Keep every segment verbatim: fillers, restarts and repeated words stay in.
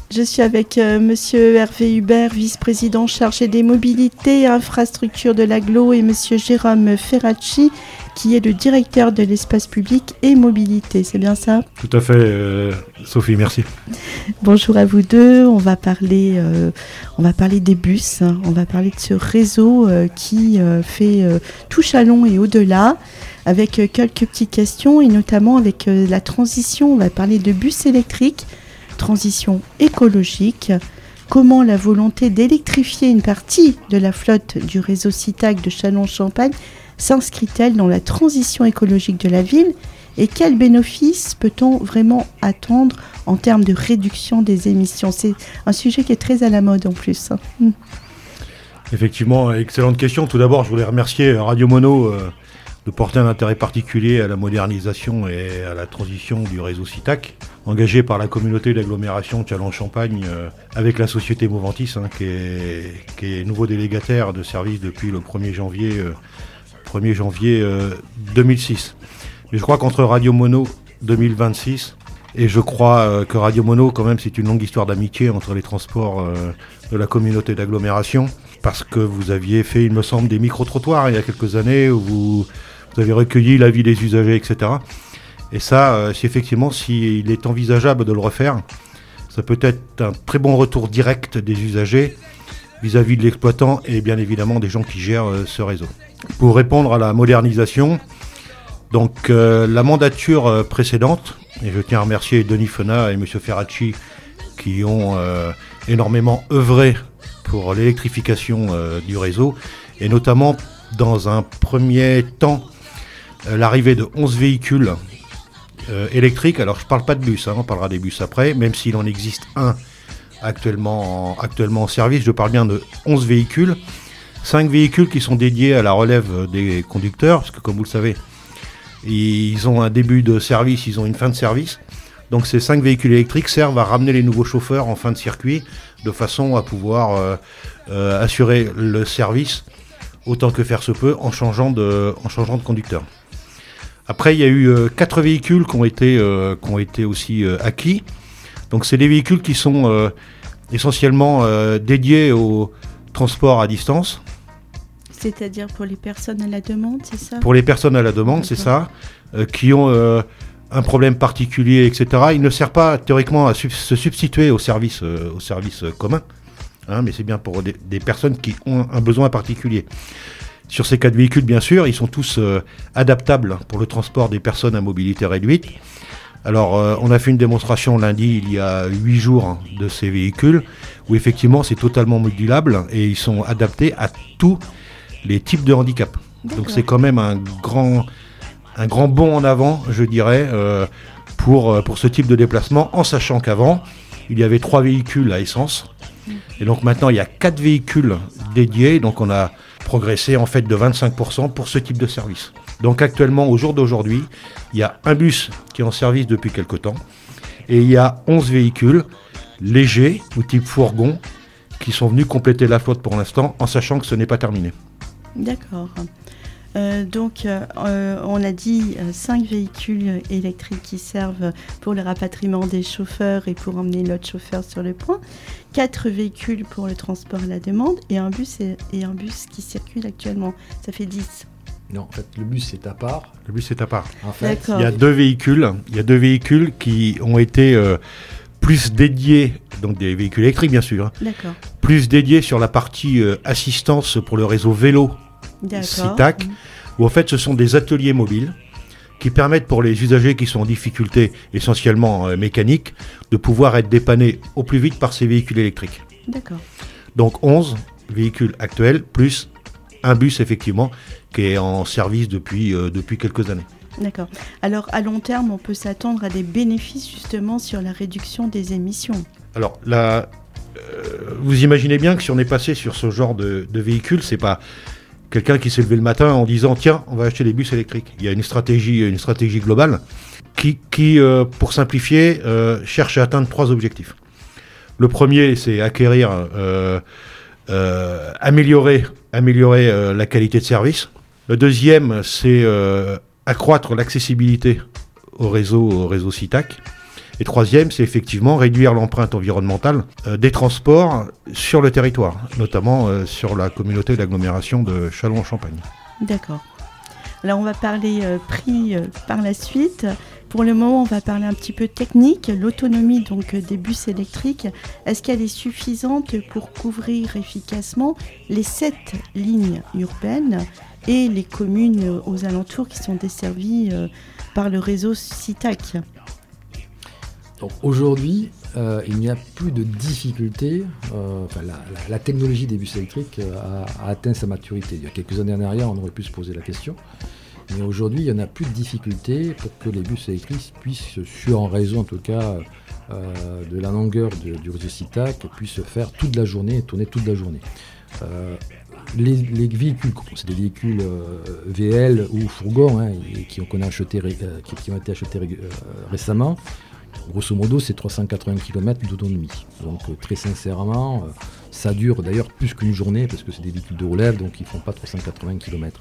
Je suis avec euh, Monsieur Hervé Hubert, vice-président chargé des mobilités et infrastructures de l'agglo, et Monsieur Jérôme Ferracci, qui est le directeur de l'espace public et mobilité. C'est bien ça ? Tout à fait, euh, Sophie, merci. Bonjour à vous deux. On va parler, euh, on va parler des bus. Hein. On va parler de ce réseau euh, qui euh, fait euh, tout Châlons et au-delà, avec euh, quelques petites questions, et notamment avec euh, la transition. On va parler de bus électriques, transition écologique. Comment la volonté d'électrifier une partie de la flotte du réseau Citac de Châlons-Champagne s'inscrit-elle dans la transition écologique de la ville, et quels bénéfices peut-on vraiment attendre en termes de réduction des émissions ? C'est un sujet qui est très à la mode en plus. Mmh. Effectivement, excellente question. Tout d'abord, je voulais remercier Radio Mono euh, de porter un intérêt particulier à la modernisation et à la transition du réseau Citac, engagé par la communauté d'agglomération de Châlons-Champagne euh, avec la société Movantis, hein, qui, est, qui est nouveau délégataire de service depuis le premier janvier, euh, premier janvier euh, deux mille six. Mais je crois qu'entre Radio Mono deux mille vingt-six et je crois euh, que Radio Mono, quand même, c'est une longue histoire d'amitié entre les transports euh, de la communauté d'agglomération, parce que vous aviez fait, il me semble, des micro-trottoirs il y a quelques années où vous, vous avez recueilli l'avis des usagers, et cetera. Et ça, euh, si effectivement, s'il est envisageable de le refaire, ça peut être un très bon retour direct des usagers vis-à-vis de l'exploitant et bien évidemment des gens qui gèrent euh, ce réseau. Pour répondre à la modernisation, donc euh, la mandature euh, précédente, et je tiens à remercier Denis Fenat et M. Ferracci qui ont euh, énormément œuvré pour l'électrification euh, du réseau, et notamment dans un premier temps euh, l'arrivée de onze véhicules euh, électriques. Alors je ne parle pas de bus, hein, on parlera des bus après, même s'il en existe un actuellement en, actuellement en service, je parle bien de onze véhicules. cinq véhicules qui sont dédiés à la relève des conducteurs, parce que comme vous le savez, ils ont un début de service, ils ont une fin de service. Donc ces cinq véhicules électriques servent à ramener les nouveaux chauffeurs en fin de circuit, de façon à pouvoir euh, euh, assurer le service autant que faire se peut en changeant de, en changeant de conducteur. Après, il y a eu euh, quatre véhicules qui ont été, euh, qui ont été aussi euh, acquis. Donc c'est des véhicules qui sont euh, essentiellement euh, dédiés au transport à distance. C'est-à-dire pour les personnes à la demande, c'est ça ? Pour les personnes à la demande, D'accord. c'est ça, euh, qui ont euh, un problème particulier, et cetera. Il ne sert pas théoriquement à sub- se substituer au service, euh, au service euh, commun, hein, mais c'est bien pour des, des personnes qui ont un besoin particulier. Sur ces quatre véhicules, bien sûr, ils sont tous euh, adaptables pour le transport des personnes à mobilité réduite. Alors, euh, on a fait une démonstration lundi, il y a huit jours, hein, de ces véhicules, où effectivement, c'est totalement modulable et ils sont adaptés à tous les types de handicap. D'accord. Donc, c'est quand même un grand, un grand bond en avant, je dirais, euh, pour, pour ce type de déplacement, en sachant qu'avant, il y avait trois véhicules à essence. Et donc, maintenant, il y a quatre véhicules dédiés. Donc, on a progressé, en fait, de vingt-cinq pour cent pour ce type de service. Donc actuellement, au jour d'aujourd'hui, il y a un bus qui est en service depuis quelque temps et il y a onze véhicules légers ou type fourgon qui sont venus compléter la flotte pour l'instant, en sachant que ce n'est pas terminé. D'accord. Euh, donc, euh, on a dit euh, cinq véhicules électriques qui servent pour le rapatriement des chauffeurs et pour emmener l'autre chauffeur sur le point. Quatre véhicules pour le transport à la demande et un bus, et, et un bus qui circule actuellement. Ça fait dix. Non, en fait, le bus est à part. Le bus est à part. En fait, D'accord. Il y a deux véhicules. Il y a deux véhicules qui ont été euh, plus dédiés, donc des véhicules électriques bien sûr, hein, D'accord. plus dédiés sur la partie euh, assistance pour le réseau vélo Citac, mmh. où en fait ce sont des ateliers mobiles qui permettent pour les usagers qui sont en difficulté, essentiellement euh, mécaniques, de pouvoir être dépannés au plus vite par ces véhicules électriques. D'accord. Donc onze véhicules actuels, plus un bus effectivement, qui est en service depuis, euh, depuis quelques années. D'accord. Alors, à long terme, on peut s'attendre à des bénéfices justement sur la réduction des émissions. Alors, là, euh, vous imaginez bien que si on est passé sur ce genre de, de véhicule, c'est pas quelqu'un qui s'est levé le matin en disant « Tiens, on va acheter des bus électriques ». Il y a une stratégie, une stratégie globale qui, qui euh, pour simplifier, euh, cherche à atteindre trois objectifs. Le premier, c'est acquérir, euh, euh, améliorer, améliorer euh, la qualité de service. Le deuxième, c'est euh, accroître l'accessibilité au réseau, au réseau Citac. Et troisième, c'est effectivement réduire l'empreinte environnementale euh, des transports sur le territoire, notamment euh, sur la communauté d'agglomération de Châlons-en-Champagne. D'accord. Alors on va parler euh, prix euh, par la suite. Pour le moment, on va parler un petit peu technique. L'autonomie donc euh, des bus électriques, est-ce qu'elle est suffisante pour couvrir efficacement les sept lignes urbaines et les communes euh, aux alentours qui sont desservies euh, par le réseau SITAC ? Donc aujourd'hui, euh, il n'y a plus de difficultés. Euh, enfin, la, la, la technologie des bus électriques a, a atteint sa maturité. Il y a quelques années en arrière, on aurait pu se poser la question. Mais aujourd'hui, il n'y en a plus de difficultés pour que les bus électriques puissent, sur un réseau en tout cas euh, de la longueur de, du réseau SITAC, puissent faire toute la journée et tourner toute la journée. Euh, les, les véhicules, c'est des véhicules euh, V L ou fourgons hein, et qui, qu'on a acheté, euh, qui, qui ont été achetés euh, récemment. Grosso modo, c'est trois cent quatre-vingts kilomètres d'autonomie. Donc euh, très sincèrement, euh, ça dure d'ailleurs plus qu'une journée parce que c'est des véhicules de relève, donc ils ne font pas trois cent quatre-vingts kilomètres.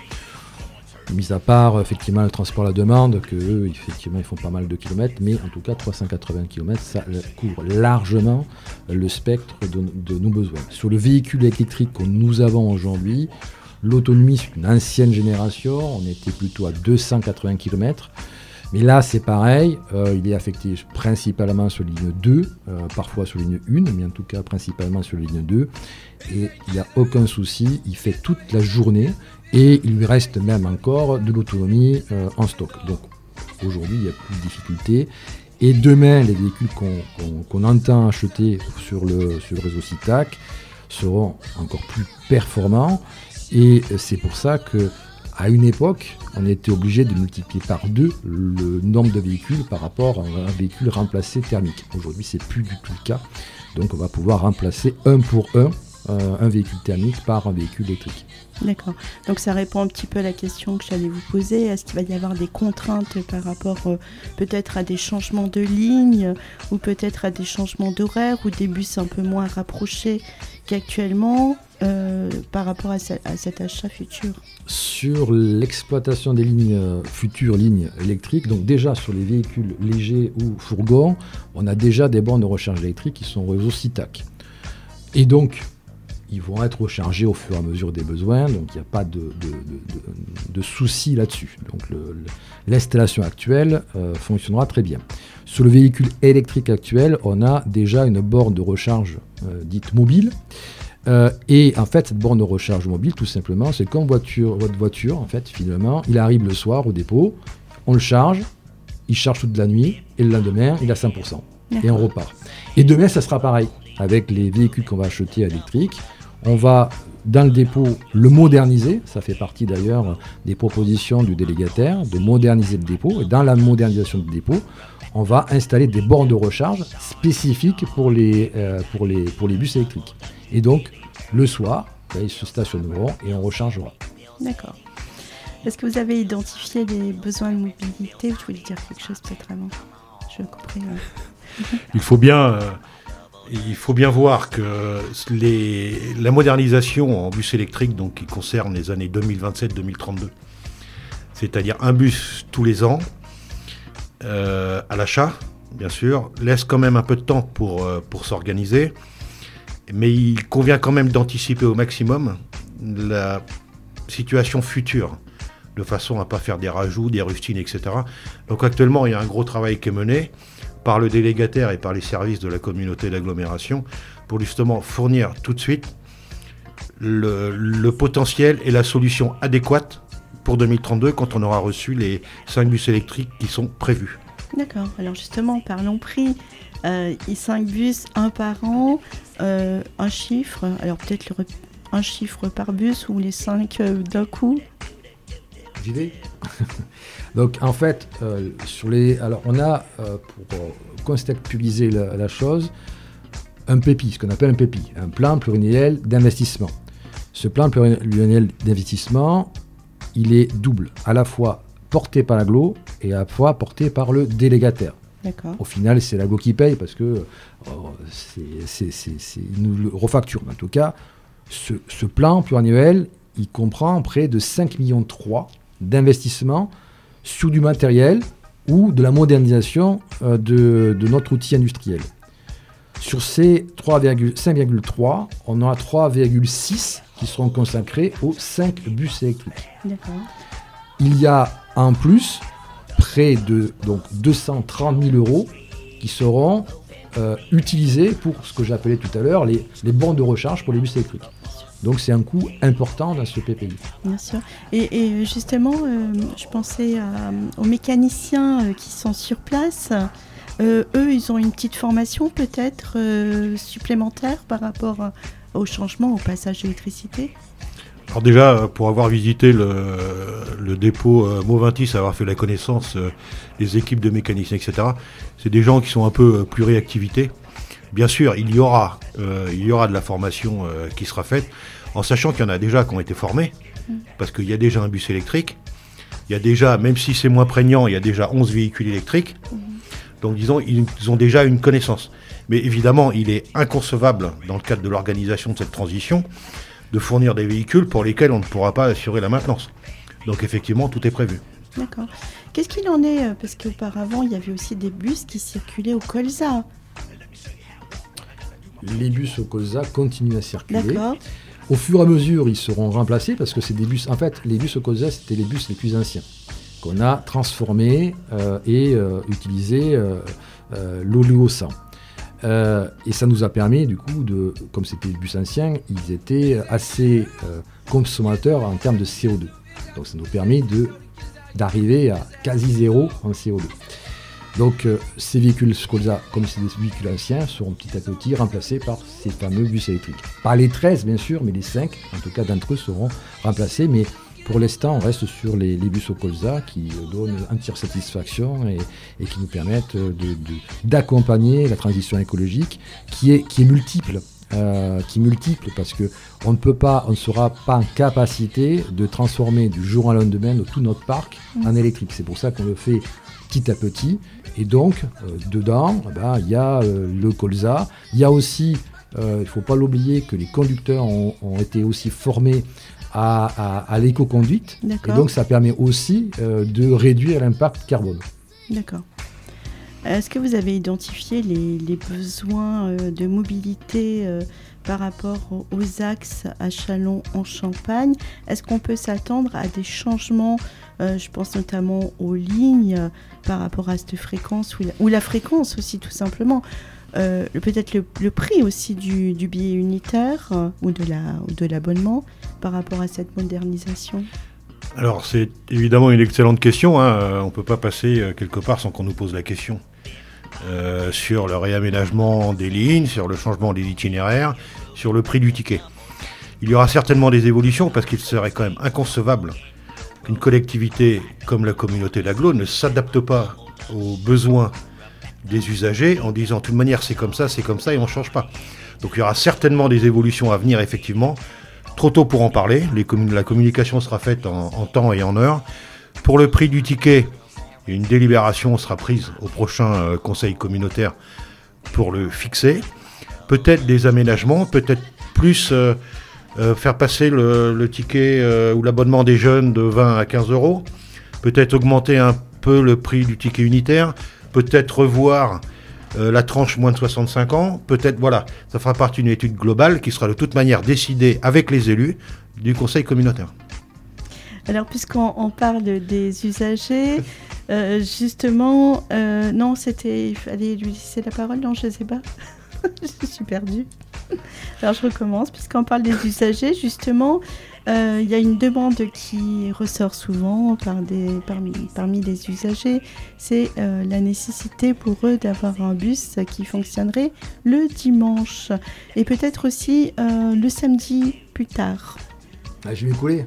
Mis à part effectivement le transport à la demande, que eux, effectivement, ils font pas mal de kilomètres, mais en tout cas trois cent quatre-vingts kilomètres, ça couvre largement le spectre de, de nos besoins. Sur le véhicule électrique que nous avons aujourd'hui, l'autonomie, c'est une ancienne génération, on était plutôt à deux cent quatre-vingts kilomètres. Mais là, c'est pareil, euh, il est affecté principalement sur ligne deux, euh, parfois sur ligne un, mais en tout cas principalement sur ligne deux. Et il n'y a aucun souci, il fait toute la journée et il lui reste même encore de l'autonomie euh, en stock. Donc aujourd'hui, il n'y a plus de difficulté. Et demain, les véhicules qu'on, qu'on, qu'on entend acheter sur le, sur le réseau SITAC seront encore plus performants. Et c'est pour ça que à une époque, on était obligé de multiplier par deux le nombre de véhicules par rapport à un véhicule remplacé thermique. Aujourd'hui, c'est plus du tout le cas. Donc, on va pouvoir remplacer un pour un euh, un véhicule thermique par un véhicule électrique. D'accord. Donc, ça répond un petit peu à la question que j'allais vous poser. Est-ce qu'il va y avoir des contraintes par rapport euh, peut-être à des changements de ligne ou peut-être à des changements d'horaire ou des bus un peu moins rapprochés qu'actuellement euh, par rapport à, ce, à cet achat futur ? Sur l'exploitation des lignes euh, futures lignes électriques, donc déjà sur les véhicules légers ou fourgons, on a déjà des bornes de recharge électrique qui sont au réseau SITAC. Et donc, ils vont être rechargés au fur et à mesure des besoins, donc il n'y a pas de, de, de, de, de souci là-dessus. Donc le, le, l'installation actuelle euh, fonctionnera très bien. Sur le véhicule électrique actuel, on a déjà une borne de recharge euh, dite mobile. Euh, et en fait, cette borne de recharge mobile, tout simplement, c'est comme voiture, votre voiture, en fait, finalement, il arrive le soir au dépôt, on le charge, il charge toute la nuit, et le lendemain, il a cent pour cent. D'accord. Et on repart. Et demain, ça sera pareil. Avec les véhicules qu'on va acheter électriques, on va, dans le dépôt, le moderniser. Ça fait partie d'ailleurs des propositions du délégataire, de moderniser le dépôt. Et dans la modernisation du dépôt, on va installer des bornes de recharge spécifiques pour les, euh, pour les, pour les bus électriques. Et donc, le soir, ils se stationneront et on rechargera. D'accord. Est-ce que vous avez identifié les besoins de mobilité ? Je voulais dire quelque chose peut-être avant. Je comprends. Euh... Il faut bien... Euh... Il faut bien voir que les, la modernisation en bus électrique, donc, qui concerne les années deux mille vingt-sept deux mille trente-deux, c'est-à-dire un bus tous les ans, euh, à l'achat, bien sûr, laisse quand même un peu de temps pour, euh, pour s'organiser, mais il convient quand même d'anticiper au maximum la situation future, de façon à ne pas faire des rajouts, des rustines, et cetera. Donc actuellement, il y a un gros travail qui est mené par le délégataire et par les services de la communauté d'agglomération pour justement fournir tout de suite le, le potentiel et la solution adéquate pour deux mille trente-deux quand on aura reçu les cinq bus électriques qui sont prévus. D'accord, alors justement parlons prix, euh, cinq bus, un par an, euh, un chiffre, alors peut-être le, un chiffre par bus ou les cinq euh, d'un coup. J'y vais. Donc en fait, euh, sur les, alors on a euh, pour euh, contextualiser la, la chose, un P P I, ce qu'on appelle un P P I, un plan pluriannuel d'investissement. Ce plan pluriannuel d'investissement, il est double, à la fois porté par l'agglo et à la fois porté par le délégataire. D'accord. Au final, c'est l'agglo qui paye parce que oh, c'est, c'est, c'est, c'est, il nous le refacture. Mais en tout cas, ce, ce plan pluriannuel, il comprend près de cinq virgule trois millions d'investissements sur du matériel ou de la modernisation euh, de, de notre outil industriel. Sur ces cinq virgule trois, on aura trois virgule six qui seront consacrés aux cinq bus électriques. D'accord. Il y a en plus près de donc, deux cent trente mille euros qui seront euh, utilisés pour ce que j'appelais tout à l'heure les, les bons de recharge pour les bus électriques. Donc c'est un coût important dans ce P P I. Bien sûr. Et, et justement, euh, je pensais à, aux mécaniciens euh, qui sont sur place. Euh, eux, ils ont une petite formation peut-être euh, supplémentaire par rapport à, au changement, au passage d'électricité. Alors déjà, pour avoir visité le, le dépôt euh, Movintis, avoir fait la connaissance euh, des équipes de mécaniciens, et cetera, c'est des gens qui sont un peu euh, pluriactivités. Bien sûr, il y aura, euh, il y aura de la formation euh, qui sera faite, en sachant qu'il y en a déjà qui ont été formés, mmh. parce qu'il y a déjà un bus électrique, il y a déjà, même si c'est moins prégnant, il y a déjà onze véhicules électriques, mmh. donc disons, ils ont déjà une connaissance. Mais évidemment, il est inconcevable, dans le cadre de l'organisation de cette transition, de fournir des véhicules pour lesquels on ne pourra pas assurer la maintenance. Donc effectivement, tout est prévu. D'accord. Qu'est-ce qu'il en est ? Parce qu'auparavant, il y avait aussi des bus qui circulaient au colza. Les bus au colza continuent à circuler. D'accord. Au fur et à mesure, ils seront remplacés parce que c'est des bus. En fait, les bus au colza, c'était les bus les plus anciens qu'on a transformés euh, et euh, utilisés euh, euh, l'oléo cent. Euh, et ça nous a permis, du coup, de, comme c'était des bus anciens, ils étaient assez euh, consommateurs en termes de C O deux. Donc ça nous a permis de, d'arriver à quasi zéro en C O deux. Donc euh, ces véhicules Colza, comme c'est des véhicules anciens, seront petit à petit remplacés par ces fameux bus électriques. Pas les treize bien sûr, mais les cinq, en tout cas d'entre eux, seront remplacés. Mais pour l'instant, on reste sur les, les bus au colza qui euh, donnent entière satisfaction et, et qui nous permettent de, de, d'accompagner la transition écologique qui est, qui est multiple. Euh, qui est multiple parce qu'on ne peut pas, on ne sera pas en capacité de transformer du jour au lendemain tout notre parc en électrique. C'est pour ça qu'on le fait petit à petit. Et donc, euh, dedans, eh ben, y a euh, le colza. Il y a aussi, euh, il ne faut pas l'oublier, que les conducteurs ont, ont été aussi formés à, à, à l'éco-conduite. D'accord. Et donc, ça permet aussi euh, de réduire l'impact carbone. D'accord. Est-ce que vous avez identifié les, les besoins euh, de mobilité euh, par rapport aux, aux axes à Châlons en Champagne ? Est-ce qu'on peut s'attendre à des changements, euh, je pense notamment aux lignes, euh, par rapport à cette fréquence, ou la, ou la fréquence aussi tout simplement, euh, peut-être le, le prix aussi du, du billet unitaire euh, ou, de la, ou de l'abonnement par rapport à cette modernisation ? Alors c'est évidemment une excellente question, hein. On ne peut pas passer quelque part sans qu'on nous pose la question euh, sur le réaménagement des lignes, sur le changement des itinéraires, sur le prix du ticket. Il y aura certainement des évolutions parce qu'il serait quand même inconcevable qu'une collectivité comme la communauté d'Aglo ne s'adapte pas aux besoins des usagers en disant de toute manière c'est comme ça, c'est comme ça et on ne change pas. Donc il y aura certainement des évolutions à venir effectivement. Trop tôt pour en parler, les commun- la communication sera faite en, en temps et en heure. Pour le prix du ticket, une délibération sera prise au prochain euh, conseil communautaire pour le fixer. Peut-être des aménagements, peut-être plus euh, euh, faire passer le, le ticket euh, ou l'abonnement des jeunes de vingt à quinze euros. Peut-être augmenter un peu le prix du ticket unitaire. Peut-être revoir Euh, la tranche moins de soixante-cinq ans, peut-être, voilà, ça fera partie d'une étude globale qui sera de toute manière décidée avec les élus du conseil communautaire. Alors, puisqu'on on parle des usagers, euh, justement, euh, non, c'était, il fallait lui laisser la parole, non, je ne sais pas, je suis perdue. Alors, je recommence, puisqu'on parle des usagers, justement, il euh, y a une demande qui ressort souvent par des, parmi, parmi les usagers, c'est euh, la nécessité pour eux d'avoir un bus qui fonctionnerait le dimanche et peut-être aussi euh, le samedi plus tard. Ah, je vais me couler.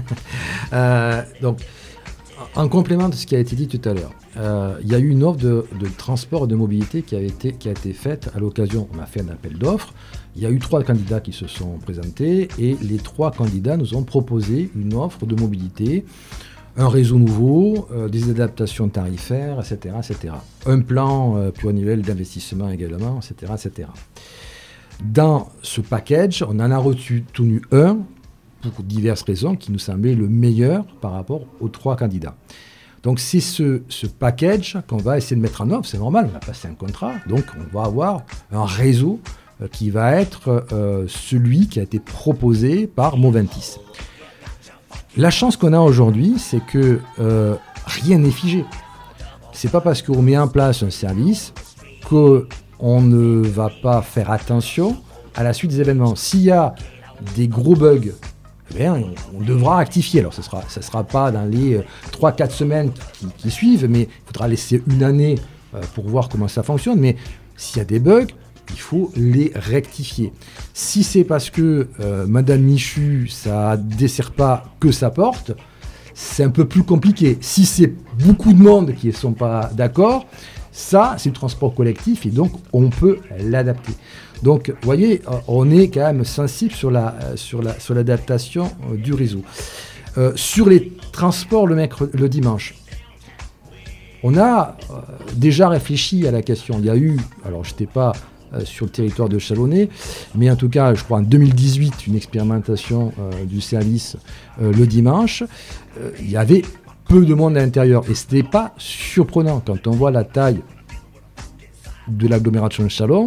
euh, donc, en complément de ce qui a été dit tout à l'heure, euh, il y a eu une offre de, de transport et de mobilité qui a, été, qui a été faite à l'occasion, on a fait un appel d'offres. Il y a eu trois candidats qui se sont présentés et les trois candidats nous ont proposé une offre de mobilité, un réseau nouveau, euh, des adaptations tarifaires, et cetera, et cetera. Un plan euh, pluriannuel d'investissement également, et cetera, et cetera. Dans ce package, on en a retenu un pour diverses raisons qui nous semblait le meilleur par rapport aux trois candidats. Donc c'est ce, ce package qu'on va essayer de mettre en œuvre, c'est normal, on a passé un contrat, donc on va avoir un réseau euh, qui va être euh, celui qui a été proposé par Moventis. La chance qu'on a aujourd'hui, c'est que euh, rien n'est figé. C'est pas parce qu'on met en place un service qu'on ne va pas faire attention à la suite des événements. S'il y a des gros bugs, eh bien, on, on devra rectifier. Alors, ce sera, ça ne sera pas dans les euh, trois quatre semaines qui, qui suivent, mais il faudra laisser une année euh, pour voir comment ça fonctionne. Mais s'il y a des bugs, il faut les rectifier. Si c'est parce que euh, Madame Michu, ça ne dessert pas que sa porte, c'est un peu plus compliqué. Si c'est beaucoup de monde qui ne sont pas d'accord, ça, c'est le transport collectif et donc on peut l'adapter. Donc, vous voyez, on est quand même sensible sur, la, sur, la, sur l'adaptation euh, du réseau. Euh, sur les transports le, mercredi, le dimanche, on a euh, déjà réfléchi à la question. Il y a eu, alors je n'étais pas euh, sur le territoire de Chalonnais, mais en tout cas, je crois en deux mille dix-huit, une expérimentation euh, du service euh, le dimanche. Euh, il y avait peu de monde à l'intérieur et ce n'était pas surprenant quand on voit la taille de l'agglomération de Châlons.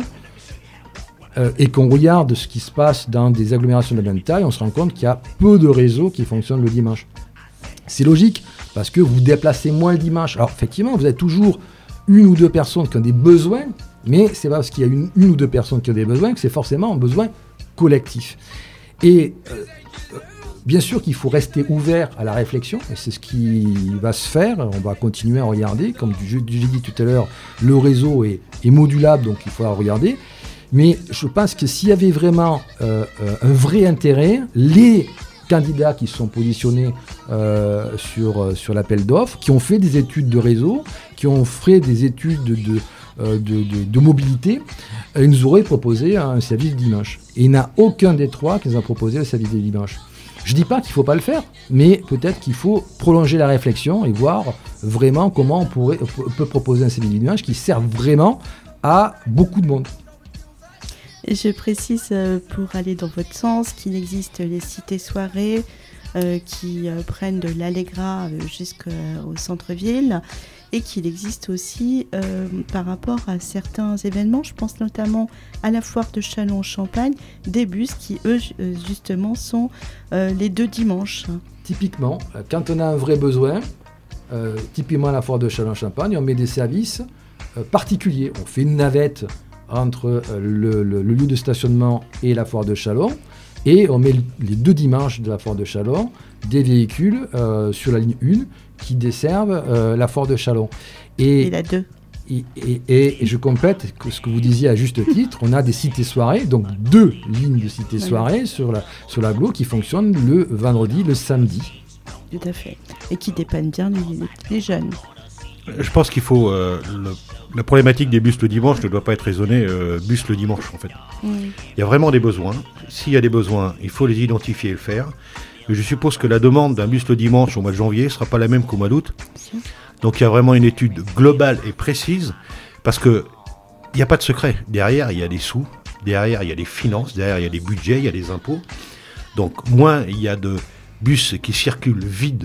Euh, et qu'on regarde ce qui se passe dans des agglomérations de la même taille, on se rend compte qu'il y a peu de réseaux qui fonctionnent le dimanche. C'est logique, parce que vous déplacez moins le dimanche. Alors effectivement, vous avez toujours une ou deux personnes qui ont des besoins, mais c'est pas parce qu'il y a une, une ou deux personnes qui ont des besoins que c'est forcément un besoin collectif. Et euh, bien sûr qu'il faut rester ouvert à la réflexion, et c'est ce qui va se faire. On va continuer à regarder, comme je l'ai dit tout à l'heure, le réseau est, est modulable, donc il faudra regarder. Mais je pense que s'il y avait vraiment euh, euh, un vrai intérêt, les candidats qui sont positionnés euh, sur, euh, sur l'appel d'offres, qui ont fait des études de réseau, qui ont fait des études de, de, euh, de, de, de mobilité, euh, ils nous auraient proposé un service dimanche. Et il n'y en a aucun des trois qui nous a proposé le service dimanche. Je ne dis pas qu'il ne faut pas le faire, mais peut-être qu'il faut prolonger la réflexion et voir vraiment comment on pourrait, peut proposer un service dimanche qui serve vraiment à beaucoup de monde. Et je précise, euh, pour aller dans votre sens, qu'il existe les cités-soirées euh, qui euh, prennent de l'Allegra euh, jusqu'au centre-ville et qu'il existe aussi euh, par rapport à certains événements, je pense notamment à la foire de Châlons-en-Champagne, des bus qui, eux, justement, sont euh, les deux dimanches. Typiquement, quand on a un vrai besoin, euh, typiquement à la foire de Châlons-en-Champagne, on met des services euh, particuliers. On fait une navette entre le, le, le lieu de stationnement et la foire de Châlons, et on met les deux dimanches de la foire de Châlons des véhicules euh, sur la ligne un qui desservent euh, la foire de Châlons. Et, et la deux. Et, et, et, et je complète ce que vous disiez à juste titre, on a des cités-soirées, donc deux lignes de cités-soirées sur la, sur l'agglo qui fonctionnent le vendredi, le samedi. Tout à fait. Et qui dépannent bien les, les jeunes. Je pense qu'il faut... Euh, le, la problématique des bus le dimanche ne doit pas être raisonnée euh, bus le dimanche, en fait. Mmh. Il y a vraiment des besoins. S'il y a des besoins, il faut les identifier et le faire. Mais je suppose que la demande d'un bus le dimanche au mois de janvier ne sera pas la même qu'au mois d'août. Mmh. Donc il y a vraiment une étude globale et précise, parce qu'il n'y a pas de secret. Derrière, il y a des sous. Derrière, il y a des finances. Derrière, il y a des budgets, il y a des impôts. Donc moins il y a de bus qui circulent vides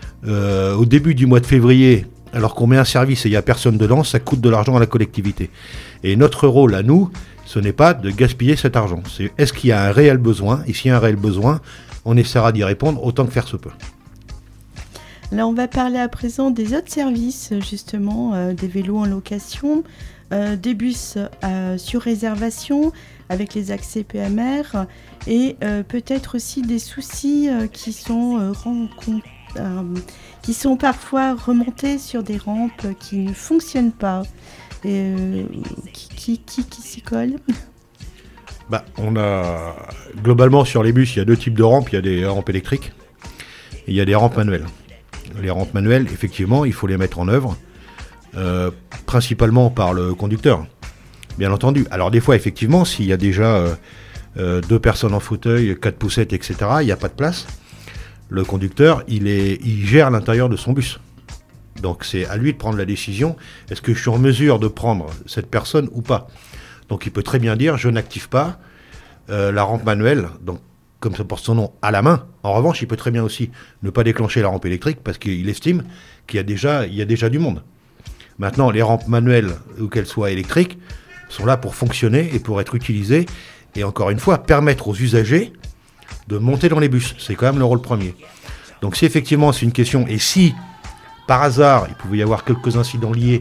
euh, au début du mois de février, alors qu'on met un service et il n'y a personne dedans, ça coûte de l'argent à la collectivité. Et notre rôle à nous, ce n'est pas de gaspiller cet argent. C'est est-ce qu'il y a un réel besoin ? Et s'il y a un réel besoin, on essaiera d'y répondre autant que faire se peut. Là, on va parler à présent des autres services, justement, euh, des vélos en location, euh, des bus euh, sur réservation avec les accès P M R et euh, peut-être aussi des soucis euh, qui sont euh, rencontrés. Euh, qui sont parfois remontés sur des rampes qui ne fonctionnent pas. Et, euh, qui, qui, qui, qui s'y colle ? Bah, on a globalement sur les bus, il y a deux types de rampes. Il y a des rampes électriques et il y a des rampes manuelles. Les rampes manuelles, effectivement, il faut les mettre en œuvre, euh, principalement par le conducteur, bien entendu. Alors des fois, effectivement, s'il y a déjà euh, euh, deux personnes en fauteuil, quatre poussettes, et cetera, il n'y a pas de place. Le conducteur, il, est, il gère l'intérieur de son bus. Donc c'est à lui de prendre la décision, est-ce que je suis en mesure de prendre cette personne ou pas ? Donc il peut très bien dire, je n'active pas euh, la rampe manuelle. Donc comme ça porte son nom, à la main. En revanche, il peut très bien aussi ne pas déclencher la rampe électrique parce qu'il estime qu'il y a déjà, il y a déjà du monde. Maintenant, les rampes manuelles, ou qu'elles soient électriques, sont là pour fonctionner et pour être utilisées. Et encore une fois, permettre aux usagers de monter dans les bus. C'est quand même le rôle premier. Donc si effectivement c'est une question, et si par hasard il pouvait y avoir quelques incidents liés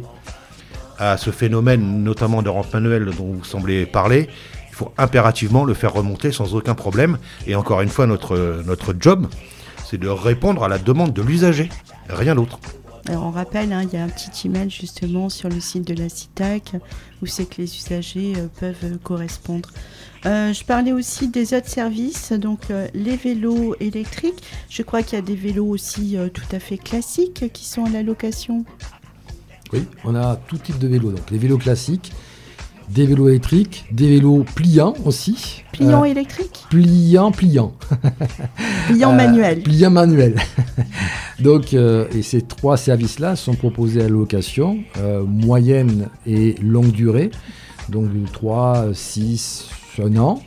à ce phénomène, notamment de rampe manuelle dont vous semblez parler, il faut impérativement le faire remonter sans aucun problème. Et encore une fois, notre, notre job, c'est de répondre à la demande de l'usager, rien d'autre. Alors on rappelle, hein, il y a un petit email justement sur le site de la CITAC où c'est que les usagers euh, peuvent euh, correspondre. Euh, je parlais aussi des autres services, donc euh, les vélos électriques. Je crois qu'il y a des vélos aussi euh, tout à fait classiques qui sont à la location. Oui, on a tout type de vélos, donc les vélos classiques, des vélos électriques, des vélos pliants aussi. Pliants euh, électriques Pliants, pliants. Pliants euh, manuels. Pliants manuels. Donc, euh, et ces trois services-là sont proposés à la location, euh, moyenne et longue durée, donc trois, six, un an,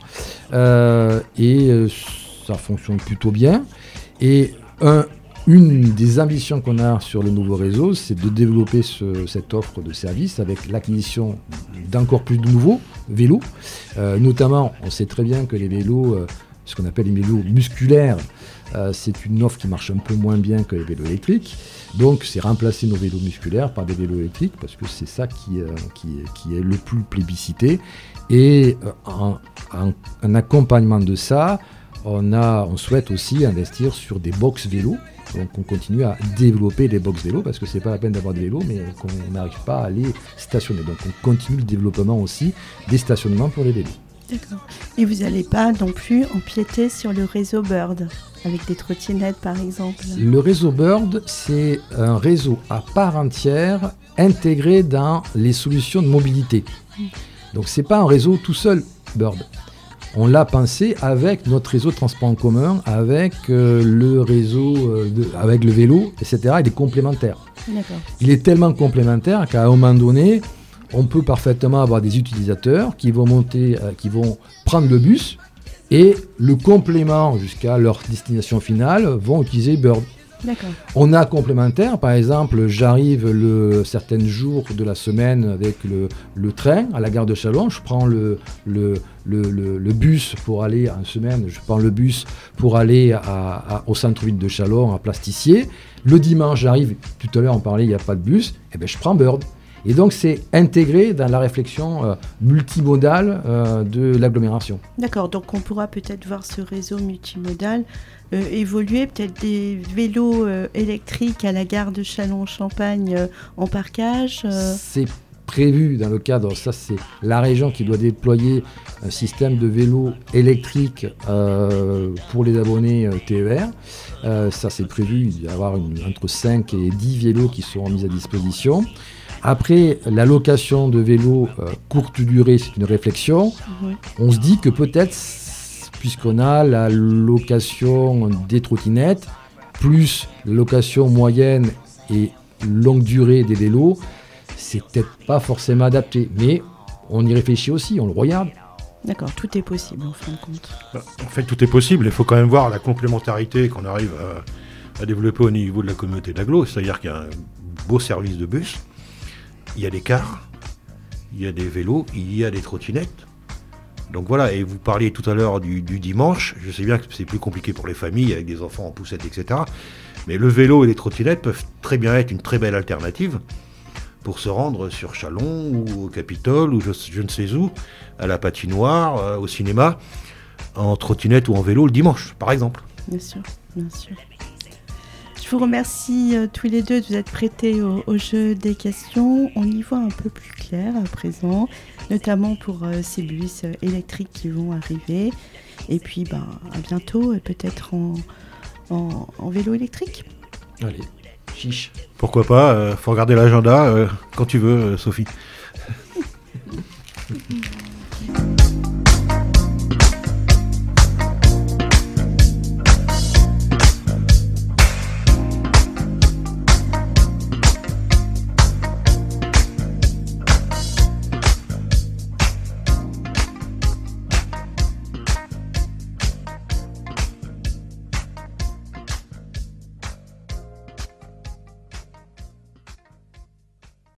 euh, et euh, ça fonctionne plutôt bien. Et un, une des ambitions qu'on a sur le nouveau réseau, c'est de développer ce, cette offre de services avec l'acquisition d'encore plus de nouveaux vélos. Euh, notamment, on sait très bien que les vélos, euh, ce qu'on appelle les vélos musculaires, euh, c'est une offre qui marche un peu moins bien que les vélos électriques. Donc, c'est remplacer nos vélos musculaires par des vélos électriques parce que c'est ça qui, euh, qui, qui est le plus plébiscité. Et euh, en, en, en accompagnement de ça, on, a, on souhaite aussi investir sur des box vélos. Donc on continue à développer les box vélos parce que c'est pas la peine d'avoir des vélos mais qu'on n'arrive pas à les stationner. Donc on continue le développement aussi des stationnements pour les vélos. D'accord. Et vous n'allez pas non plus empiéter sur le réseau Bird avec des trottinettes par exemple? Le réseau Bird, c'est un réseau à part entière intégré dans les solutions de mobilité. Mmh. Donc c'est pas un réseau tout seul, Bird. On l'a pensé avec notre réseau de transport en commun, avec euh, le réseau, euh, de, avec le vélo, et cetera. Il est complémentaire. D'accord. Il est tellement complémentaire qu'à un moment donné, on peut parfaitement avoir des utilisateurs qui vont monter, euh, qui vont prendre le bus et le complément jusqu'à leur destination finale vont utiliser Bird. D'accord. On a complémentaire, par exemple, j'arrive le certains jours de la semaine avec le, le train à la gare de Châlons, je prends le, le, le, le, le bus pour aller en semaine, je prends le bus pour aller à, à, au centre-ville de Châlons, à Plasticier. Le dimanche, j'arrive, tout à l'heure on parlait, il n'y a pas de bus, et ben je prends Bird. Et donc c'est intégré dans la réflexion euh, multimodale euh, de l'agglomération. D'accord, donc on pourra peut-être voir ce réseau multimodal euh, évoluer, peut-être des vélos euh, électriques à la gare de Châlons-en-Champagne euh, en parkage. Euh... C'est prévu dans le cadre, ça c'est la région qui doit déployer un système de vélos électriques euh, pour les abonnés euh, T E R. Euh, ça c'est prévu, il va y avoir une, entre cinq et dix vélos qui seront mis à disposition. Après, la location de vélos euh, courte durée, c'est une réflexion. Mmh. On se dit que peut-être, puisqu'on a la location des trottinettes, plus la location moyenne et longue durée des vélos, c'est peut-être pas forcément adapté. Mais on y réfléchit aussi, on le regarde. D'accord, tout est possible en fin de compte. En fait, tout est possible. Il faut quand même voir la complémentarité qu'on arrive à, à développer au niveau de la communauté d'agglo. C'est-à-dire qu'il y a un beau service de bus. Il y a des cars, il y a des vélos, il y a des trottinettes. Donc voilà, et vous parliez tout à l'heure du, du dimanche, je sais bien que c'est plus compliqué pour les familles avec des enfants en poussette, et cetera. Mais le vélo et les trottinettes peuvent très bien être une très belle alternative pour se rendre sur Châlons ou au Capitole ou je, je ne sais où, à la patinoire, euh, au cinéma, en trottinette ou en vélo le dimanche, par exemple. Bien sûr, bien sûr. Je vous remercie euh, tous les deux de vous être prêtés au, au jeu des questions. On y voit un peu plus clair à présent, notamment pour euh, ces bus euh, électriques qui vont arriver. Et puis bah, à bientôt, peut-être en, en, en vélo électrique. Allez, chiche. Pourquoi pas, euh, faut regarder l'agenda euh, quand tu veux, euh, Sophie.